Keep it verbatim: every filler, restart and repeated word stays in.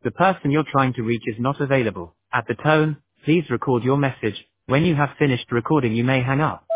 The person you're trying to reach is not available. At the tone, please record your message. When you have finished recording, you may hang up.